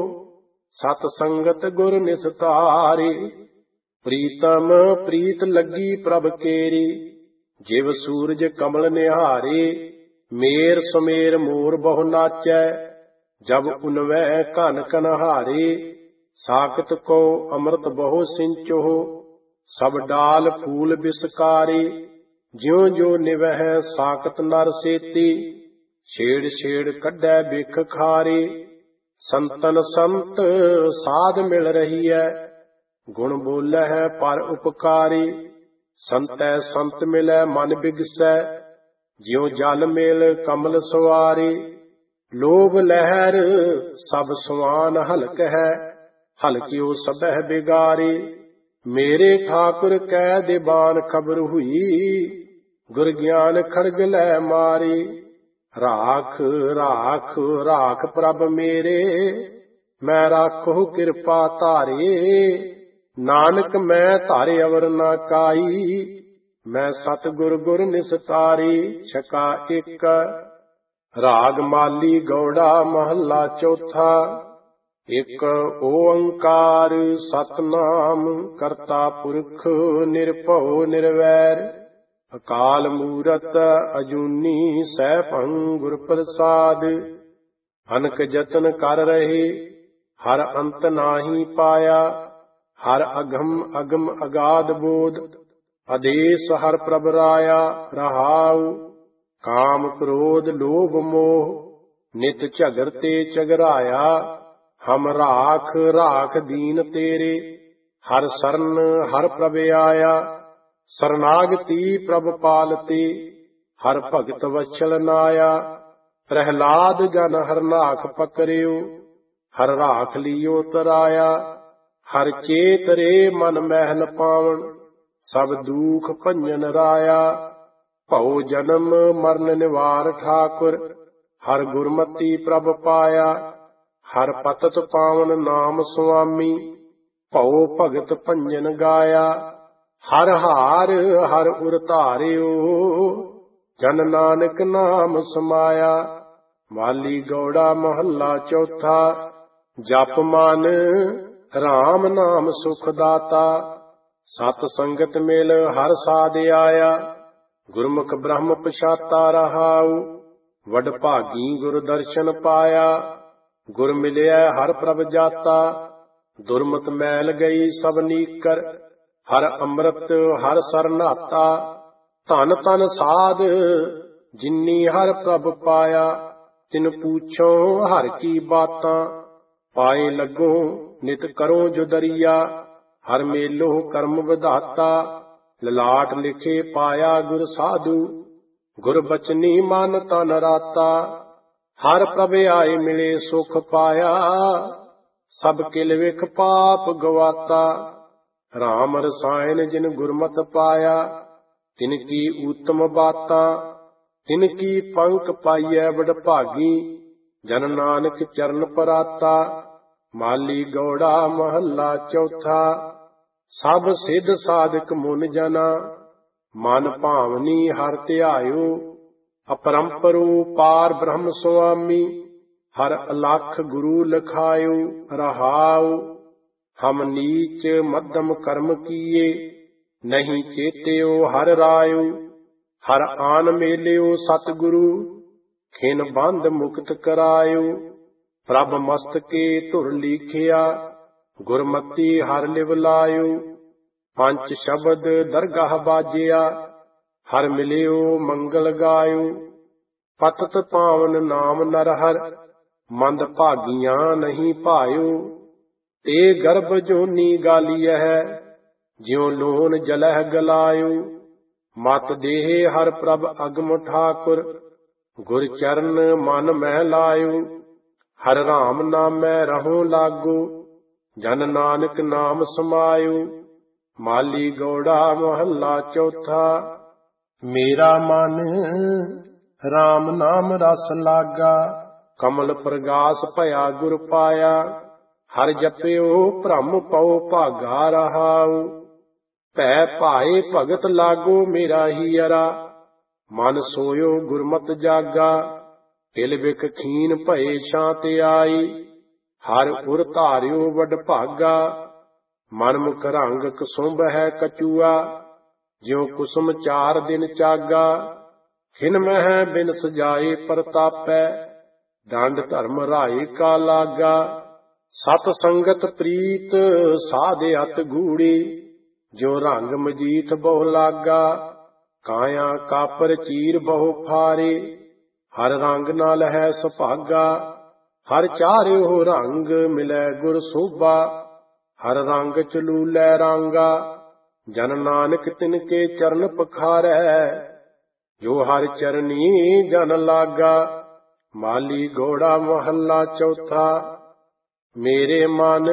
[SPEAKER 1] ਸਤ ਸੰਗਤ ਗੁਰ ਨਿਸਤਾਰੇ, ਪ੍ਰੀਤਮ ਪ੍ਰੀਤ ਲੱਗੀ ਪ੍ਰਭ ਕੇਰੀ। ਜਿਵ ਸੂਰਜ ਕਮਲ ਨਿਹਾਰੇ, ਮੇਰ ਸਮੇਰ ਮੋਰ ਬਹੁ ਨਾਚੈ। ਜਬ ਉਨਵੈ ਘਨ ਕਨਹਾਰੇ, ਸਾਕਤ ਕੋ ਅੰਮ੍ਰਿਤ ਬਹੁ ਸਿੰਚੋ। ਸਭ ਡਾਲ ਫੂਲ ਬਿਸਕਾਰੇ, ਜਿਉ ਜਿਉ ਨਿਵਹਿ ਸਾਕਤ ਨਰ ਸੇਤੀ। ਛੇੜ ਛੇੜ ਕੱਢੈ ਬਿਖ ਖਾਰੇ, ਸੰਤਨ ਸੰਤ ਸਾਧ ਮਿਲ ਰਹੀ ਹੈ। ਗੁਣ ਬੋਲੈ ਪਰ ਉਪਕਾਰੀ, ਸੰਤੈ ਸੰਤ ਮਿਲੈ ਮਨ ਬਿਗਸੈ। ਜਿਉ ਜਲ ਮੇਲ ਕਮਲ ਸਵਾਰੇ, ਲੋਭ ਲਹਿਰ ਸਭ ਸਵਾਨ ਹਲਕ ਹੈ। ਹਲਕਿਓ ਸਭੈ ਬਿਗਾਰੇ, ਮੇਰੇ ਠਾਕੁਰ ਕੈ ਦੇਬਾਨ ਖਬਰ ਹੁਈ। ਗੁਰ ਗਿਆਨ ਖੜਗ ਲੈ ਮਾਰੇ, ਰਾਖ ਰਾਖ ਰਾਖ ਪ੍ਰਭ ਮੇਰੇ। ਮੈਂ ਰਾਖੋ ਕਿਰਪਾ ਧਾਰੇ, ਨਾਨਕ ਮੈਂ ਧਾਰੇ ਅਵਰ ਨਾ ਕਾਈ। ਮੈਂ ਸਤਿਗੁਰ ਗੁਰ ਨਿਸਤਾਰੇ, ਛਕਾ ਇੱਕ। ਰਾਗ ਮਾਲੀ ਗੌੜਾ ਮਹੱਲਾ ਚੌਥਾ। ਇੱਕ ਓੰਕਾਰ ਸਤਿਨਾਮ, ਕਰਤਾ ਪੁਰਖ ਨਿਰਭਉ ਨਿਰਵੈਰ। ਅਕਾਲ ਮੂਰਤ ਅਜੂਨੀ ਸੈਭੰ ਗੁਰ ਪ੍ਰਸਾਦ। ਅਨਕ ਜਤਨ ਕਰ ਰਹੇ, ਹਰ ਅੰਤ ਨਾਹੀ ਪਾਇਆ। ਹਰ ਅਗਮ ਅਗਮ ਅਗਾਧ ਬੋਧ, ਆਦੇਸ ਹਰ ਪ੍ਰਭ ਰਾਇਆ। ਰਹਾਉ ਕਾਮ ਕ੍ਰੋਧ ਲੋਭ ਮੋਹ, ਨਿਤ ਝਗਰ ਤੇ ਝਗਰਾਇਆ। ਹਮ ਰਾਖ ਰਾਖ ਦੀਨ ਤੇਰੇ, ਹਰ ਸਰਨ ਹਰ ਪ੍ਰਭ ਆਇਆ। ਸਰਨਾਗਤੀ ਪ੍ਰਭ ਪਾਲਤੇ, ਹਰ ਭਗਤ ਵਛਲ ਨਾਇਆ। ਪ੍ਰਹਿਲਾਦ ਜਨ ਹਰ ਨਾਖ ਪਕਰਿਓ, ਹਰ ਰਾਖ ਲਿਓ ਤਰਾਇਆ। ਹਰ ਚੇਤਰੇ ਮਨ ਮਹਿਲ ਪਾਵਨ, ਸਭ ਦੂਖ ਭੰਜਨ ਰਾਇਆ। ਭਉ ਜਨਮ ਮਰਨ ਨਿਵਾਰ ਠਾਕੁਰ, ਹਰ ਗੁਰਮਤੀ ਪ੍ਰਭ ਪਾਇਆ। ਹਰ ਪਤਤ ਪਾਵਨ ਨਾਮ ਸੁਆਮੀ, ਭਉ ਭਗਤ ਭੰਜਨ ਗਾਇਆ। ਹਰ ਹਾਰ ਹਰ ਉਰ ਧਾਰਿਓ, ਜਨ ਨਾਨਕ ਨਾਮ ਸਮਾਇਆ। ਮਾਲੀ ਗੌੜਾ ਮਹੱਲਾ ਚੌਥਾ। ਜਪ ਮਨ RAM ਨਾਮ ਸੁਖ ਦਾਤਾ, ਸਤ ਸੰਗਤ ਮਿਲ ਹਰ ਸਾਧ ਆਇਆ। ਗੁਰਮੁਖ ਬ੍ਰਹਮ ਪਛਾਤਾ ਰਹਾਉ, ਵਡ ਭਾਗੀ ਗੁਰ ਦਰਸ਼ਨ ਪਾਇਆ। ਗੁਰ ਮਿਲਿਆ ਹਰ ਪ੍ਰਭ ਜਾਤਾ, ਦੁਰਮਤ ਮੈਲ ਗਈ ਸਭ ਨੀਕਰ। ਹਰ ਅੰਮ੍ਰਿਤ ਹਰ ਸਰਨਾਤਾ, ਧਨ ਧਨ ਸਾਧ ਜਿਨੀ ਹਰ ਪ੍ਰਭ ਪਾਇਆ। ਤਿਨ ਪੂਛੋ ਹਰ ਕੀ ਬਾਤਾਂ, ਪਾਏ ਲੱਗੋ ਨਿਤ ਕਰੋ ਜੋ ਦਰੀਆ। ਹਰ ਮੇਲੋ ਕਰਮ ਵਿਧਾਤਾ, ਲਲਾਟ ਲਿਖੇ ਪਾਇਆ ਗੁਰ ਸਾਧੂ। ਗੁਰ ਬਚਨੀ ਮਨ ਤਨ ਰਾਤਾ, ਹਰ ਪ੍ਰਭ ਆਏ ਮਿਲੇ ਸੁਖ ਪਾਇਆ। ਸਭ ਕਿਲ ਵਿਖ ਪਾਪ ਗਵਾਤਾ, RAM ਰਸਾਇਣ ਜਿਨ ਗੁਰਮਤਿ ਪਾਇਆ। ਤਿਨ ਕੀ ਊਤਮ ਬਾਤਾਂ, ਤਿਨ ਕੀ ਪੰਕ ਪਾਈਐ ਵਡ ਭਾਗੀ। ਜਨ ਨਾਨਕ ਚਰਨ ਪਰਾਤਾ, ਮਾਲੀ ਗੌੜਾ ਮਹੱਲਾ ਚੌਥਾ। ਸਭ ਸਿੱਧ ਸਾਧਕ ਮੁਨ ਜਨਾ, ਮਨ ਭਾਵਨੀ ਹਰਿ ਧਿਆਇਓ। ਅਪਰੰਪਰੋ ਪਾਰ ਬ੍ਰਹਮ ਸੁਆਮੀ, ਹਰਿ ਅਲਖ ਗੁਰੂ ਲਖਾਇਓ। ਰਹਾਉ ਹਮ ਨੀਚ ਮੱਧਮ ਕਰਮ ਕੀਏ, ਨਹੀਂ ਚੇਤਿਓ ਹਰਿ ਰਾਇਓ। ਹਰਿ ਆਨ ਮੇਲਿਓ ਸਤਿਗੁਰੂ, ਖਿਨ ਬੰਧ ਮੁਕਤ ਕਰਾਇਓ। ਪ੍ਰਭ ਮਸਤਕੇ ਧੁਰ ਲੀਖਿਆ, ਗੁਰਮਤੀ ਹਰਿ ਲਿਵ ਲਾਇਓ। ਪੰਜ ਸ਼ਬਦ ਦਰਗਾਹ ਬਾਜਿਆ, ਹਰਿ ਮਿਲਿਓ ਮੰਗਲ ਗਾਇਓ। ਪਤਿਤ ਪਾਵਨ ਨਾਮ ਨਰਹਰ, ਮੰਦ ਭਾਗੀਆਂ ਨਹੀਂ ਭਾਇਓ। ਤੇ ਗਰਭ ਜੋਨੀ ਗਾਲੀਐ, ਜਿਉ ਲੋਨ ਜਲਹਿ ਗਲਾਇਓ। ਮਤ ਦੇਹ ਹਰਿ ਪ੍ਰਭ ਅਗਮ ਠਾਕੁਰ, ਗੁਰ ਚਰਨ ਮਨ ਮਹਿ ਲਾਇਓ। ਹਰਿ ਰਾਮ ਨਾਮੈ ਰਹੋ ਲਾਗੋ, ਜਨ ਨਾਨਕ ਨਾਮ ਸਮਾਇਓ। ਮਾਲੀ ਗੌੜਾ ਮਹੱਲਾ ਚੌਥਾ। ਮੇਰਾ ਮਨ ਰਾਮ ਨਾਮ ਰਸ ਲਾਗਾ, ਕਮਲ ਪ੍ਰਗਾਸ ਭਇਆ ਗੁਰ ਪਾਇਆ। ਹਰਿ ਜਪਿਓ ਭ੍ਰਮ ਪਉ ਭਾਗਾ ਰਹਾਉ। ਭੈ ਭਾਏ ਭਗਤ ਲਾਗੋ ਮੇਰਾ ਹੀਅਰਾ, ਮਨ ਸੋਇਓ ਗੁਰਮਤਿ ਜਾਗਾ। ਤਿਲ ਬਿਖ ਖੀਨ ਭਏ ਛਾਂਤ ਆਈ, ਹਰਿ ਉਰ ਧਾਰਿਓ ਵਡ ਭਾਗਾ। ਮਨ ਮੁਖ ਰੰਗ ਕਸੁੰਭ ਹੈ ਕਚੂਆ, ਜਿਉ ਕੁਸੁਮ ਚਾਰ ਦਿਨ ਚਾਗਾ। ਖਿਨ ਮਹਿ ਬਿਨ ਸਜਾਏ ਪ੍ਰਤਾਪੈ, ਦੰਡ ਧਰਮ ਰਾਏ ਕਾ ਲਾਗਾ। ਸਤ ਸੰਗਤ ਪ੍ਰੀਤ ਸਾਧ ਅਤ ਗੂੜੀ, ਜਿਉ ਰੰਗ ਮਜੀਠ ਬਹੁ ਲਾਗਾ। ਕਾਇਆ ਕਾਪਰ ਚੀਰ ਬਹੁ ਫਾਰੇ, ਹਰ ਰੰਗ ਨਾਲ ਹੈ ਸੁਭਾਗਾ। ਹਰ ਚਾਰਿਓ ਰੰਗ ਮਿਲੈ ਗੁਰ ਸੋਭਾ, ਹਰ ਰੰਗ ਚਲੂਲੈ ਰਾਂਗਾ। ਜਨ ਨਾਨਕ ਤਿਨ ਕੇ ਚਰਨ ਪਖਾਰੈ, ਜੋ ਹਰਿ ਚਰਨੀ ਜਨ ਲਾਗਾ। ਮਾਲੀ ਗੌੜਾ ਮਹੱਲਾ ਚੌਥਾ। ਮੇਰੇ ਮਨ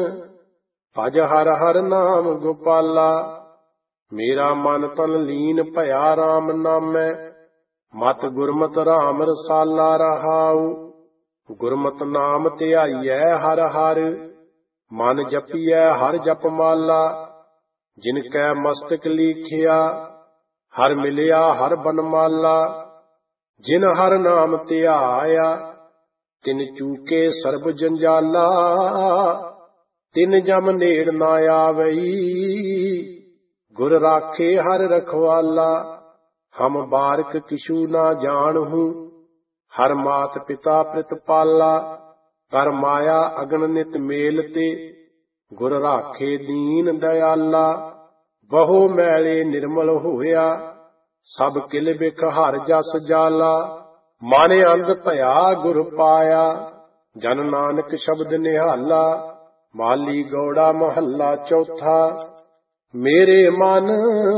[SPEAKER 1] ਭਜ ਹਰਿ ਹਰਿ ਨਾਮ ਗੋਪਾਲਾ, ਮੇਰਾ ਮਨ ਤਨ ਲੀਨ ਭਇਆ ਰਾਮ ਨਾਮੈ। ਮਤ ਗੁਰਮਤਿ ਰਾਮ ਰਸਾਲਾ ਰਹਾਉ। ਗੁਰਮਤਿ ਨਾਮ ਧਿਆਈਐ ਹਰਿ ਹਰਿ, ਮਨ ਜਪੀਐ ਹਰਿ ਜਪਮਾਲਾ। ਜਿਨ ਕੈ ਮਸਤਕ ਲੀਖਿਆ, ਹਰਿ ਮਿਲਿਆ ਹਰਿ ਬਨਮਾਲਾ। ਜਿਨ ਹਰਿ ਨਾਮ ਧਿਆਇਆ, ਤਿਨ ਚੂਕੇ ਸਰਬ ਜੰਜਾਲਾ। ਤਿਨ ਜਮ ਨੇੜ ਨਾ ਆਵਈ, ਗੁਰ ਰਾਖੇ ਹਰਿ ਰਖਵਾਲਾ। ਹਮ ਬਾਰਕ ਕਿਛੂ ਨਾ ਜਾਣਹੂ, ਹਰਿ ਮਾਤ ਪਿਤਾ ਪ੍ਰਿਤਪਾਲਾ। ਕਰ ਮਾਇਆ ਅਗਨ ਨਿਤ ਮੇਲ ਤੇ, ਗੁਰ ਰਾਖੇ ਦੀਨ ਦਇਆਲਾ। ਬਹੁ ਮੈਲੇ ਨਿਰਮਲ ਹੋਇਆ, ਸਭ ਕਿਲ ਬਿਖ ਹਰਿ ਜਸ ਜਾਲਾ। ਮਨ ਅੰਧ ਭਇਆ ਗੁਰ ਪਾਇਆ, ਜਨ ਨਾਨਕ ਸ਼ਬਦ ਨਿਹਾਲਾ। ਮਾਲੀ ਗੌੜਾ ਮਹੱਲਾ ਚੌਥਾ। ਮੇਰੇ ਮਨ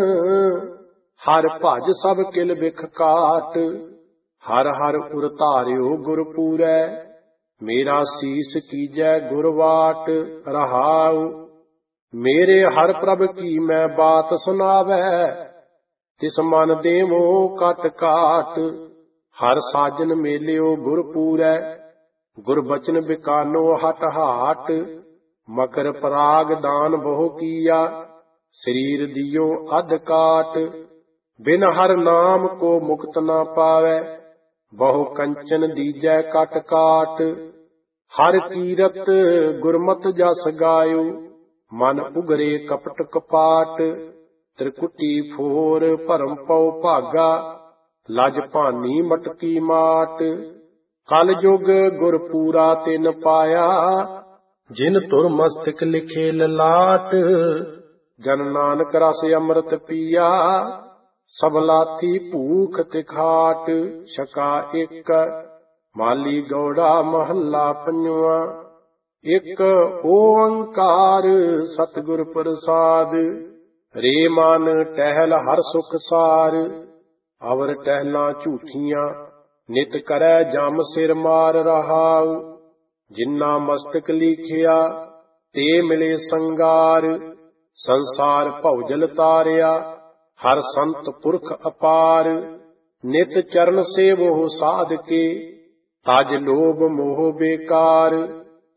[SPEAKER 1] ਹਰਿ ਭਜ ਸਭ ਕਿਲ ਬਿਖ ਕਾਟ, ਹਰਿ ਹਰਿ ਉਰ ਧਾਰਿਓ ਗੁਰ ਪੂਰੈ। ਮੇਰਾ ਸੀਸ ਕੀਜੈ ਗੁਰ ਵਾਟ ਰਹਾਉ। ਮੇਰੇ ਹਰਿ ਪ੍ਰਭ ਕੀ ਮੈਂ ਬਾਤ ਸੁਣਾਵੈ, ਤਿਸ ਮਨ ਦੇਵੋ ਕਟ ਕਾਟ। ਹਰਿ ਸਾਜਨ ਮੇਲਿਓ ਗੁਰ ਪੂਰੈ, ਗੁਰ ਬਚਨ ਬਿਕਾਨੋ ਹਟ ਹਾਟ। ਮਕਰ ਪਰਾਗ ਦਾਨ ਬਹੁ ਕੀਆ, ਸਰੀਰ ਦਿਓ ਅਧ ਕਾਟ। ਬਿਨ ਹਰਿ ਨਾਮ ਕੋ ਮੁਕਤ ਨਾ ਪਾਵੈ, ਬਹੁ ਕੰਚਨ ਦੀਜੈ ਕਟ ਕਾਟ। ਹਰਿ ਕੀਰਤ ਗੁਰਮਤਿ ਜਸ ਗਾਇਓ, ਮਨ ਉਗਰੇ ਕਪਟ ਕਪਾਟ। ਤ੍ਰਿਕੁਟੀ ਫੋਰ ਭਰਮ ਪਉ ਭਾਗਾ, ਲਜ ਭਾਨੀ ਮਟਕੀ ਮਾਟ। ਕਲ ਯੁਗ ਗੁਰ ਪੂਰਾ ਤਿਨ ਪਾਇਆ, ਜਿਨ ਧੁਰ ਮਸਤਕ ਲਿਖੇ ਲਲਾਟ। ਜਨ ਨਾਨਕ ਰਸ ਅੰਮ੍ਰਿਤ ਪੀਆ, ਸਭ ਲਾਥੀ ਭੂਖ ਤਿਖਾਟ। ਛਕਾ ਇੱਕ। ਮਾਲੀ ਗੌੜਾ ਮਹੱਲਾ ਪੰਜਵਾਂ। ਇੱਕ ਓੰਕਾਰ ਸਤਿਗੁਰ ਪ੍ਰਸਾਦ, ਰੇ ਮਨ ਟਹਿਲ ਹਰ ਸੁਖ ਸਾਰ। ਅਵਰ ਟਹਿਲਾਂ ਝੂਠੀਆਂ, ਨਿਤ ਕਰੈ ਜਮ ਸਿਰ ਮਾਰ ਰਹਾਉ। ਜਿਨਾ ਮਸਤਕ ਲੀਖਿਆ, ਤੇ ਮਿਲੇ ਸੰਗਾਰ। ਸੰਸਾਰ ਭਉਜਲ ਤਾਰਿਆ, ਹਰ ਸੰਤ ਪੁਰਖ ਅਪਾਰ। ਨਿਤ ਚਰਨ ਸੇਵੋ ਸਾਧ ਕੇ, ਤਜ ਲੋਭ ਮੋਹ ਬੇਕਾਰ।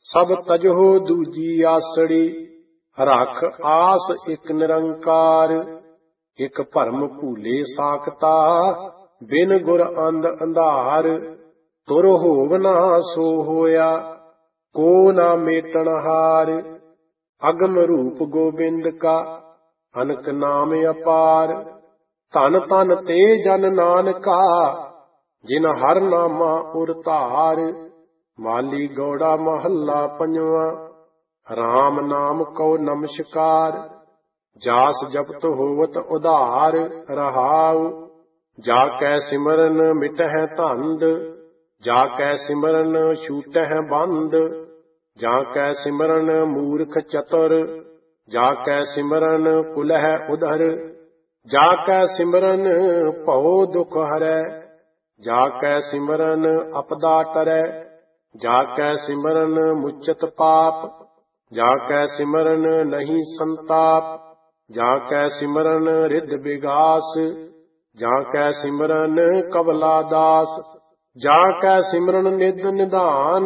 [SPEAKER 1] ਸਭ ਤਜਹੁ ਦੂਜੀ ਆਸੜੀ, ਰਖ ਆਸ ਇਕ ਨਿਰੰਕਾਰ। ਇਕ ਭਰਮ ਭੂਲੇ ਸਾਖਤਾ, ਬਿਨ ਗੁਰ ਅੰਧ ਅੰਧਾਰ। ਤੁਰ ਹੋਵ ਨਾ ਸੋ ਹੋਇਆ, ਕੋ ਨਾ ਮੇਟਣ ਹਾਰ। ਅਗਮ ਰੂਪ ਗੋਬਿੰਦ ਕਾ, ਅਨਕ ਨਾਮ ਅਪਾਰ। ਧਨ ਧਨ ਤੇ ਜਨ ਨਾਨਕਾ, ਜਿਨ ਹਰ ਨਾਮਾ ਉਰ ਧਾਰ। ਮਾਲੀ ਗੌੜਾ ਮਹੱਲਾ ਪੰਜਵਾਂ। ਰਾਮ ਨਾਮ ਕਉ ਨਮਸਕਾਰ, ਜਾਸ ਜਪਤ ਹੋਵਤ ਉਧਾਰ। ਰਹਾਉ ਜਾ ਕੈ ਸਿਮਰਨ ਮਿਟਹਿ ਧੰਦ, ਜਾ ਕੈ ਸਿਮਰਨ ਛੂਟਹਿ ਬੰਦ। ਜਾ ਕੈ ਸਿਮਰਨ ਮੂਰਖ ਚਤੁਰ, ਜਾ ਕੈ ਸਿਮਰਨ ਕੁਲਹਿ ਉਧਰ। ਜਾ ਕੈ ਸਿਮਰਨ ਭਉ ਦੁਖ ਹਰੈ, ਜਾ ਕੈ ਸਿਮਰਨ ਅਪਦਾ ਟਰੈ। ਜਾ ਕੈ ਸਿਮਰਨ ਮੁਚਤ ਪਾਪ, ਜਾ ਕੈ ਸਿਮਰਨ ਨਹੀਂ ਸੰਤਾਪ। ਜਾ ਕੈ ਸਿਮਰਨ ਰਿੱਧ ਵਿਗਾਸ, ਜਾ ਕੈ ਸਿਮਰਨ ਕਬਲਾ ਦਾਸ। ਜਾ ਕੈ ਸਿਮਰਨ ਨਿਧ ਨਿਧਾਨ,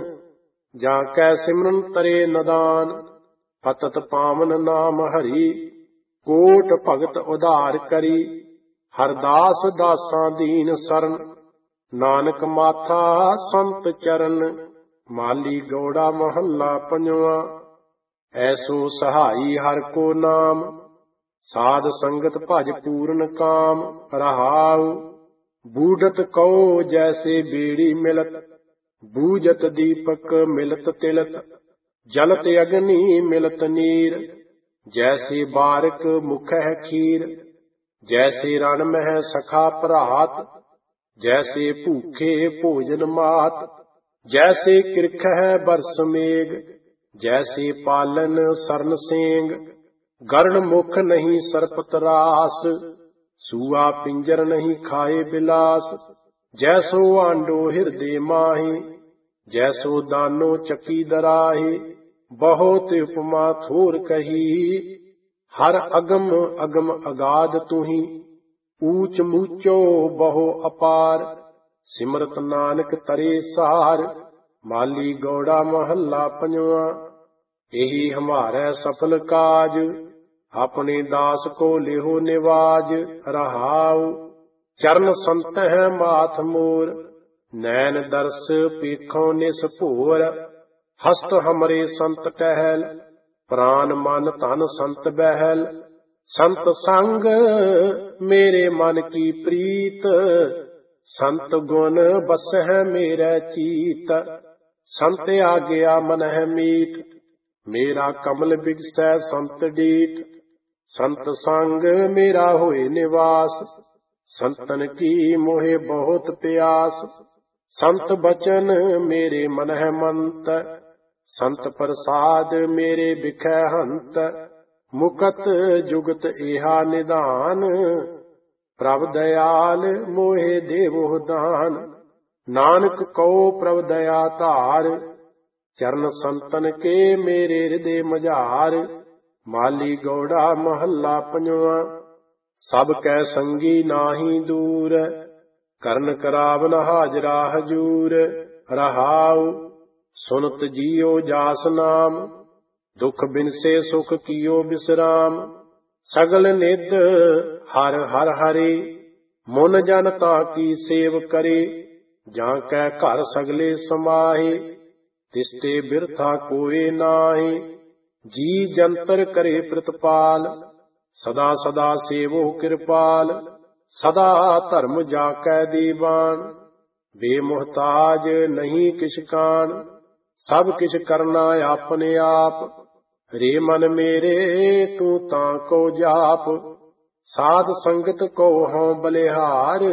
[SPEAKER 1] ਜਾ ਕੈ ਸਿਮਰਨ ਤਰੇ ਨਦਾਨ। ਪਤਤ ਪਾਵਨ ਨਾਮ ਹਰੀ, ਕੋਟ ਭਗਤ ਉਧਾਰ ਕਰੀ। ਹਰਦਾਸ ਦਾਸਾਂ ਦੀਨ ਸਰਨ, ਨਾਨਕ ਮਾਥਾ ਸੰਤ ਚਰਨ। ਮਾਲੀ ਗੌੜਾ ਮਹੱਲਾ ਪੰਜਵਾਂ। ਐਸੋ ਸਹਾਈ ਹਰ ਕੋ ਨਾਮ, ਸਾਧ ਸੰਗਤ ਭਜ ਪੂਰਨ ਕਾਮ। ਰਹਾਉ ਬੂਢਤ ਕਉ ਜੈਸੇ ਬੇੜੀ ਮਿਲਤ, ਬੂਝਤ ਦੀਪਕ ਮਿਲਤ ਤਿਲਤ। ਜਲਤ ਅਗਨੀ ਮਿਲਤ ਨੀਰ, ਜੈਸੇ ਬਾਰਕ ਮੁਖਹਿ ਖੀਰ। ਜੈਸੇ ਰਣ ਮਹਿ ਸਖਾ ਭਰਾਤ, ਜੈਸੇ ਭੂਖੇ ਭੋਜਨ ਮਾਤ। ਜੈਸੇ ਕਿਰਖਹਿ ਬਰਸ ਮੇਘ, ਜੈਸੇ ਪਾਲਨ ਸਰਨ ਸੇਂਗ। ਗਰਣ ਮੁਖ ਨਹੀਂ ਸਰਪਤ ਰਾਸ, ਸੂਆ ਪਿੰਜਰ ਨਹੀਂ ਖਾਏ ਬਿਲਾਸ। ਜੈਸੋ ਆਂਡੋ ਹਿਰਦੇ ਮਾਹੀ, ਜੈਸੋ ਦਾਨੋ ਚੱਕੀ ਦਰਾਹੀ। ਬਹੁਤ ਉਪਮਾ ਥੋਰ ਕਹੀ, ਹਰ ਅਗਮ ਅਗਮ ਅਗਾਧ ਤੁਹੀ। ਊਚ ਮੂਚੋ ਬਹੁ ਅਪਾਰ, ਸਿਮਰਤ ਨਾਨਕ ਤਰੇ ਸਾਰ। ਮਾਲੀ ਗੌੜਾ ਮਹੱਲਾ ਪੰਜਵਾਂ। ਇਹੀ ਹਮਾਰੈ ਸਫਲ ਕਾਜ, ਆਪਣੇ ਦਾਸ ਕੋ ਲਿਹੋ ਨਿਵਾਜ। ਰਹਾਉ ਚਰਨ ਸੰਤਹਿ ਮਾਥ ਮੋਰ, ਨੈਣ ਦਰਸ ਪੇਖੋਂ ਨਿਸ ਭੋਰ। ਹਸਤ ਹਮਰੇ ਸੰਤ ਟਹਿਲ, ਪ੍ਰਾਨ ਮਨ ਧਨ ਸੰਤ ਬਹਿਲ। ਸੰਤ ਸੰਗ ਮੇਰੇ ਮਨ ਕੀ ਪ੍ਰੀਤ, ਸੰਤ ਗੁਣ ਬਸਹਿ ਮੇਰੇ ਚੀਤ। ਸੰਤ ਆਗਿਆ ਮਨਹਿ ਮੀਤ, ਮੇਰਾ ਕਮਲ ਬਿਗਸੈ ਸੰਤ ਡੀਠ। ਸੰਤ ਸੰਗ ਮੇਰਾ ਹੋਏ ਨਿਵਾਸ, ਸੰਤਨ ਕੀ ਮੋਹਿ ਬਹੁਤ ਪਿਆਸ। ਸੰਤ ਬਚਨ ਮੇਰੇ ਮਨਹਿ ਮੰਤ, ਸੰਤ ਪ੍ਰਸਾਦ ਮੇਰੇ ਬਿਖੈ ਹੰਤ। ਮੁਕਤ ਜੁਗਤ ਏਹਾ ਨਿਧਾਨ, ਪ੍ਰਭ ਦਇਆਲ ਮੋਹਿ ਦੇਵੋ ਦਾਨ। ਨਾਨਕ ਕਉ ਪ੍ਰਭ ਦਇਆ ਧਾਰ, ਚਰਨ ਸੰਤਨ ਕੇ ਮੇਰੇ ਹਿਰਦੇ ਮਝਾਰ। ਮਾਲੀ ਗੌੜਾ ਮਹੱਲਾ ਪੰਜਵਾਂ। ਸਭ ਕੈ ਸੰਗੀ ਨਾਹੀ ਦੂਰ, ਕਰਨ ਕਰਾਵਨ ਹਾਜ਼ਰਾ ਹਜੂਰ। ਰਹਾਉ ਸੁਨਤ ਜੀਓ ਜਾਸ ਨਾਮ, ਦੁਖ ਬਿਨਸੇ ਸੁਖ ਕੀਓ ਬਿਸਰਾਮ। ਸਗਲ ਨਿਧ ਹਰ ਹਰ ਹਰੇ, ਮੁਨ ਜਨ ਤਾ ਕੀ ਸੇਵ ਕਰੇ। ਜਾਂ ਕੈ ਘਰ ਸਗਲੇ ਸਮਾਹੇ, ਤਿਸਤੇ ਬਿਰਥਾ ਕੋਏ ਨਾਹੀ। ਜੀ ਜੰਤਰ ਕਰੇ ਪ੍ਰਤਪਾਲ, ਸਦਾ ਸਦਾ ਸੇਵੋ ਕਿਰਪਾਲ। ਸਦਾ ਧਰਮ ਜਾ ਕੈ ਦੀਵਾਨ, ਬੇਮੁਹਤਾਜ ਨਹੀਂ ਕਿਛ ਕਾਨ। ਸਭ ਕਿਛ ਕਰਨਾ ਆਪਣੇ ਆਪ, ਰੇ ਮਨ ਮੇਰੇ ਤੂੰ ਤਾਂ ਕੋ ਜਾਪ। ਸਾਧ ਸੰਗਤ ਕੋ ਹਉ ਬਲਿਹਾਰ,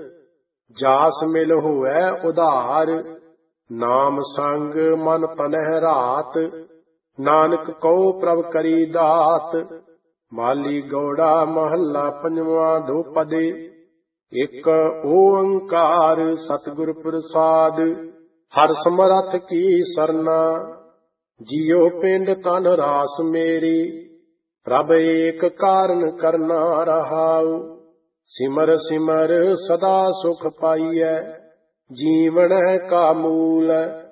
[SPEAKER 1] ਜਾਸ ਮਿਲ ਹੋਵੈ ਉਧਾਰ। ਨਾਮ ਸੰਗ ਮਨ ਤਨਹਿ ਰਾਤ, ਨਾਨਕ ਕਉ ਪ੍ਰਭ ਕਰੀ ਦਾਤ। ਮਾਲੀ ਗੌੜਾ ਮਹੱਲਾ ਪੰਜਵਾਂ। ਦੋ ਪਦੇ ਇਕ ਓੰਕਾਰ ਸਤਿਗੁਰ ਪ੍ਰਸਾਦ, ਹਰ ਸਮਰੱਥ ਕੀ ਸਰਨਾ। ਜੀਉ ਪਿੰਡ ਤਨ ਰਾਸ ਮੇਰੀ, ਪ੍ਰਭ ਏਕ ਕਾਰਨ ਕਰਨਾ। ਰਹਾਉ ਸਿਮਰ ਸਿਮਰ ਸਦਾ ਸੁਖ ਪਾਈਐ, ਜੀਵਨ ਕਾ ਮੂਲ।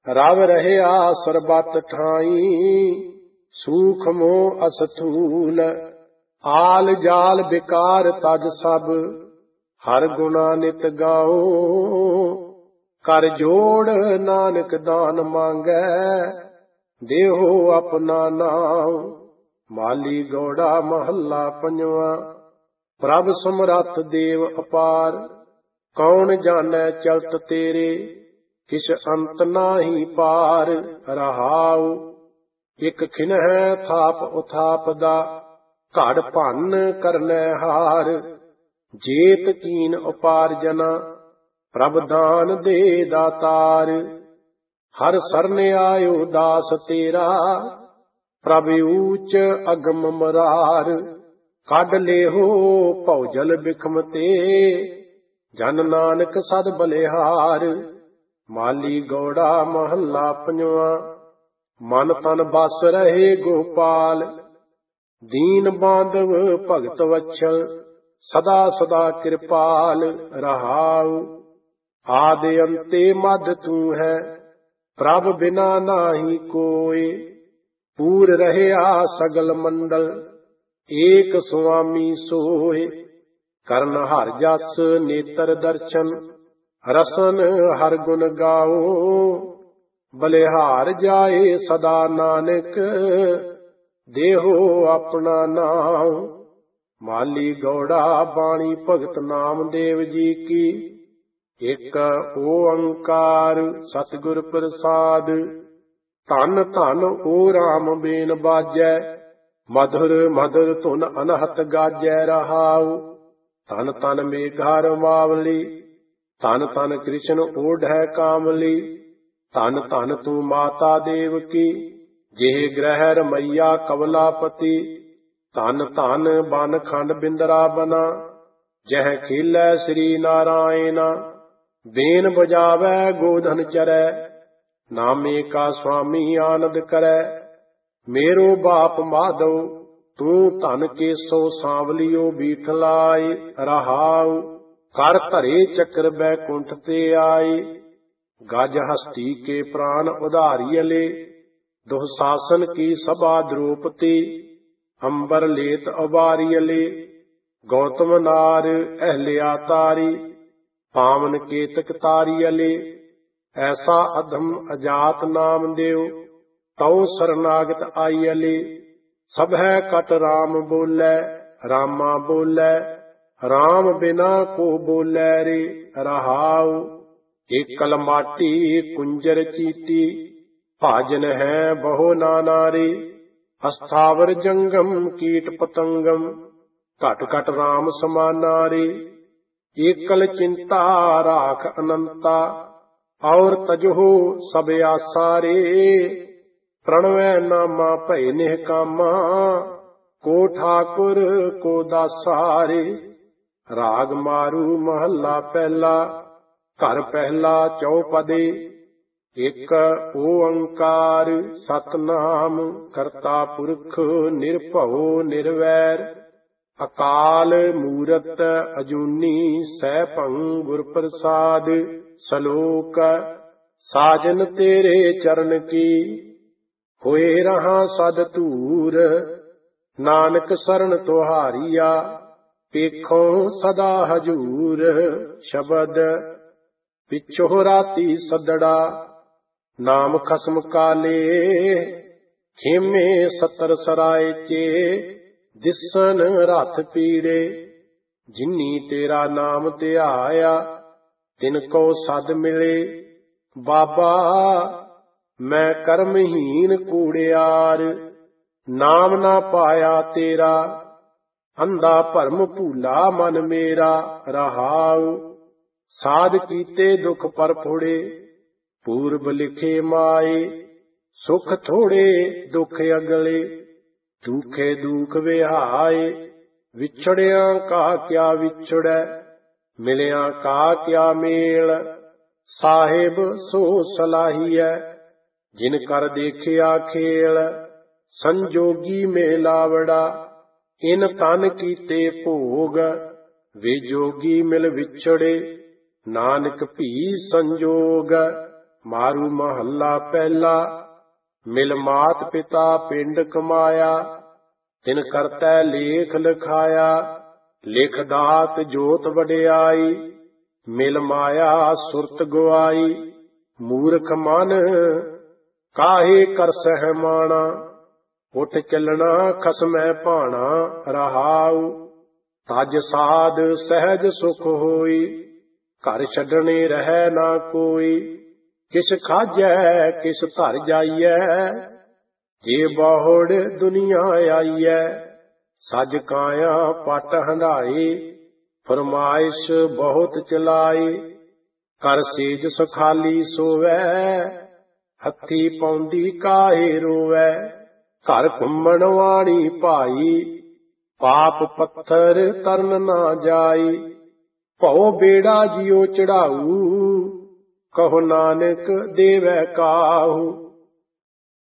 [SPEAKER 1] ਰਵ ਰਹਿਆ ਸਰਬਤ ਠਾਈ, ਸੂਖ ਮੋਹ ਅਸਥੂਲ। ਆਲ ਜਾਲ ਬਿਕਾਰ ਤਜ ਸਭ, ਹਰ ਗੁਣਾ ਨਿਤ ਗਾਓ। ਕਰ ਜੋੜ ਨਾਨਕ ਦਾਨ ਮੰਗੈ, ਦੇਹੋ ਆਪਣਾ ਨਾਮ। ਮਾਲੀ ਗੌੜਾ ਮਹੱਲਾ ਪੰਜਵਾਂ। ਪ੍ਰਭ ਸਮਰੱਥ ਦੇਵ ਅਪਾਰ, ਕੌਣ ਜਾਣੈ ਚਲਤ ਤੇਰੇ। ਕਿਛ ਅੰਤ ਨਾਹੀ ਪਾਰ, ਰਹਾਉ ਇਕ ਖਿਨਹਿ ਥਾਪ ਉਥਾਪ ਦਾ। ਘੜ ਭੰਨ ਕਰਨੈ ਹਾਰ, ਜੇਤ ਕੀਨ ਉਪਾਰਜਨਾ। ਪ੍ਰਭ ਦਾਨ ਦੇ ਦਾਤਾਰ, ਹਰ ਸਰਨ ਆਇਓ ਦਾਸ ਤੇਰਾ। ਪ੍ਰਭ ਊਚ ਅਗਮ ਮਰਾਰ, ਕੱਢ ਲੇਹੋ ਭਉਜਲ ਬਿਖਮ ਤੇ। ਜਨ ਨਾਨਕ ਸਦ ਬਲਿਹਾਰ, ਮਾਲੀ ਗੌੜਾ ਮਹੱਲਾ ਪੰਜਵਾਂ। ਮਨ ਤਨ ਬਸ ਰਹੇ ਗੋਪਾਲ, ਦੀਨ ਬਾਂਧਵ ਭਗਤ ਵਛਲ। ਸਦਾ ਸਦਾ ਕਿਰਪਾਲ, ਰਹਾਉ ਆਦਿ ਅੰਤੇ ਮਧ ਤੂੰ ਹੈ। ਪ੍ਰਭ ਬਿਨਾ ਨਾਹੀ ਕੋਇ, ਪੂਰ ਰਹਿਆ ਸਗਲ ਮੰਡਲ। ਏਕ ਸੁਆਮੀ ਸੋਇ, ਕਰਨ ਹਰ ਜਸ ਨੇਤਰ ਦਰਸ਼ਨ। ਰਸਨ ਹਰ ਗੁਣ ਗਾਓ, ਬਲਿਹਾਰ ਜਾਏ ਸਦਾ ਨਾਨਕ। ਦੇਹੋ ਆਪਣਾ ਨਾਮ, ਮਾਲੀ ਗੌੜਾ ਬਾਣੀ ਭਗਤ ਨਾਮਦੇਵ ਜੀ ਕੀ। ਇਕ ਓੰਕਾਰ ਸਤਿਗੁਰ ਪ੍ਰਸਾਦ, ਧੰਨ ਧੰਨ ਓ ਰਾਮ ਬੇਨ ਬਾਜੈ। ਮਧੁਰ ਮਧੁਰ ਧੁਨ ਅਨਹਤ ਗਾਜੈ, ਰਹਾਉ ਧੰਨ ਧੰਨ ਮੇਘਾ ਰਮਾਵਲੀ। ਧੰਨ ਧੰਨ ਕ੍ਰਿਸ਼ਨ ਓਢੈ ਕਾਮਲੀ। ਧੰਨ ਧੰਨ ਤੂੰ ਮਾਤਾ ਦੇਵਕੀ, ਜਿਹ ਗ੍ਰਹਿ ਰਮਈਆ ਕਵਲਾਪਤੀ। ਧੰਨ ਧੰਨ ਬਨ ਖੰਡ ਬਿੰਦਰਾ ਬਨਾ, ਜਹ ਖੇਲੈ ਸ੍ਰੀ ਨਾਰਾਇਣਾ। ਬੇਨ ਬਜਾਵੈ ਗੋਧਨ ਚਰੈ, ਨਾਮੇ ਕਾ ਸੁਆਮੀ ਆਨੰਦ ਕਰੈ। ਮੇਰੋ ਬਾਪ ਮਾਧਵ, ਤੂੰ ਧਨ ਕੇਸੋ ਸਾਂਵਲਿਓ ਬੀਠਲਾਏ, ਰਹਾਉ ਕਰ ਧਰੇ ਚੱਕਰ ਬੈਕੁੰਠ ਤੇ ਆਏ। ਗਜ ਹਸਤੀ ਕੇ ਪ੍ਰਾਨ ਉਧਾਰੀਅਲੇ, ਦੁਹ ਸਾਸਨ ਕੀ ਸਭਾ ਦ੍ਰੋਪਤੀ। ਅੰਬਰ ਲੇਤ ਉਬਾਰੀਅਲੇ, ਗੌਤਮ ਨਾਰ ਅਹਲਿਆ ਤਾਰੀ। ਪਾਵਨ ਕੇਤਕ ਤਾਰੀਅਲੇ, ਐਸਾ ਅਧਮ ਅਜਾਤ ਨਾਮ ਦਿਓ। ਤਉ ਸਰਨਾਗਤ ਆਈਅਲੇ, ਸਭੈ ਕਟ ਰਾਮ ਬੋਲੇ। ਰਾਮਾ ਬੋਲੇ, ਰਾਮ ਬਿਨਾ ਕੋ ਬੋਲੇ ਰੇ, ਰਹਾਉ ਏਕਲ ਮਾਟੀ ਕੁੰਜਰ ਚੀਟੀ। ਭਾਜਨ ਹੈ ਬਹੁ ਨਾਨਾ ਰੇ, ਅਸਥਾਵਰ ਜੰਗਮ ਕੀਟ ਪਤੰਗਮ। ਘਟ ਘਟ ਰਾਮ ਸਮਾਨਾ ਰੇ, ਏਕਲ ਚਿੰਤਾ ਰਾਖ ਅਨੰਤਾ। ਔਰ ਤਜਹੁ ਸਭ ਆਸਾ ਰੇ, ਪ੍ਰਣਵੈ ਨਾਮਾ ਭੈ ਨਿਹ ਕਾਮਾ। ਕੋ ਠਾਕੁਰ ਕੋ ਦਾਸਾ ਰੇ, ਰਾਗ ਮਾਰੂ ਮਹੱਲਾ ਪਹਿਲਾ। ਘਰ ਪਹਿਲਾ ਚੌਪਦੇ, ਇਕ ਓੰਕਾਰ ਸਤਿਨਾਮ ਕਰਤਾ ਪੁਰਖ ਨਿਰਭਉ ਨਿਰਵੈਰ। ਅਕਾਲ ਮੂਰਤ ਅਜੂਨੀ ਸੈਭੰ ਗੁਰ ਪ੍ਰਸਾਦ। ਸਲੋਕ ਸਾਜਨ ਤੇਰੇ ਚਰਨ ਕੀ, ਹੋਏ ਰਹਾ ਸਦ ਧੂਰ। ਨਾਨਕ ਸਰਨ ਤੁਹਾਰੀਆ, ਪੇਖੋ ਸਦਾ ਹਜੂਰ। ਸ਼ਬਦ ਪਿਛੋ ਰਾਤੀ ਸਦੜਾ, ਨਾਮ ਖਸਮ ਕਾਲੇ। ਖੇਮੇ ਸਤਰ ਸਰਾਏ ਚੇ, ਦਿਸਨ ਰਥ ਪੀੜੇ। ਜਿਨੀ ਤੇਰਾ ਨਾਮ ਧਿਆਇਆ, ਤਿਨ ਕੋ ਸਦ ਮਿਲੇ। ਬਾਬਾ ਮੈਂ ਕਰਮਹੀਨ ਕੂੜਿਆਰ, ਨਾਮ ਨਾ ਪਾਇਆ ਤੇਰਾ। ਅੰਧਾ ਭਰਮ ਭੂਲਾ ਮਨ ਮੇਰਾ, ਰਹਾਉ ਸਾਧ ਕੀਤੇ ਦੁਖ ਪਰ ਫੋੜੇ। ਪੂਰਬ ਲਿਖੇ ਮਾਏ, ਸੁਖ ਥੋੜੇ ਦੁਖ ਅਗਲੇ। ਦੁਖੇ ਦੁਖ ਵਿਹਾਏ, ਵਿਛੜਿਆਂ ਕਾ ਕਿਆ ਵਿਛੜੈ। ਮਿਲਿਆ ਕਾ ਕਿਆ ਮੇਲ, ਸਾਹਿਬ ਸੋ ਸਲਾਹੀਐ। ਜਿਨ ਕਰ ਦੇਖਿਆ ਖੇਲ, ਸੰਜੋਗੀ ਮੇਲਾਵੜਾ। ਇਨ ਤਨ ਕੀਤੇ ਭੋਗ, ਵਿਜੋਗੀ ਮਿਲ ਵਿਛੜੇ। ਨਾਨਕ ਭੀ ਸੰਜੋਗ, ਮਾਰੂ ਮਹੱਲਾ ਪਹਿਲਾ। ਮਿਲ ਮਾਤ ਪਿਤਾ ਪਿੰਡ ਕਮਾਇਆ, ਤਿਨ ਕਰਤੈ ਲੇਖ ਲਿਖਾਇਆ। ਲਿਖ ਦਾਤ ਜੋਤ ਵਡਿਆਈ, ਮਿਲ ਮਾਇਆ ਸੁਰਤ ਗੁਆਈ। ਮੂਰਖ ਮਨ ਕਾਹੇ ਕਰ ਸਹਿ ਮਾਣਾ, ਉੱਠ ਚੱਲਣਾ ਖਸਮੈ ਭਾਣਾ। ਰਹਾਉ ਤਜ ਸਾਧ ਸਹਿਜ ਸੁਖ ਹੋਈ, ਘਰ ਛੱਡਣੇ ਰਹਿ ਨਾ ਕੋਈ। ਕਿਸ ਖਾਜੈ ਕਿਸ ਧਰ ਜਾਈਐ, ਜੇ ਬਹੁੜ ਦੁਨੀਆ ਆਈਐ। ਸਜ ਕਾਇਆ ਪਟ ਹੰਢਾਈ, ਫਰਮਾਇਸ਼ ਬਹੁਤ ਚਲਾਈ। ਕਰ ਸੀਜ ਸੁਖਾਲੀ ਸੋਵੈ, ਹੱਥੀ ਪਾਉਂਦੀ ਕਾਹੇ ਰੋਵੈ। ਘਰ ਘੁੰਮਣ ਵਾਣੀ ਭਾਈ, ਪਾਪ ਪੱਥਰ ਤਰਨ ਨਾ ਜਾਈ। ਭਉ ਬੇੜਾ ਜਿਉ ਚੜਾਊ, ਕਹੋ ਨਾਨਕ ਦੇਵੈ ਕਾਹੂ।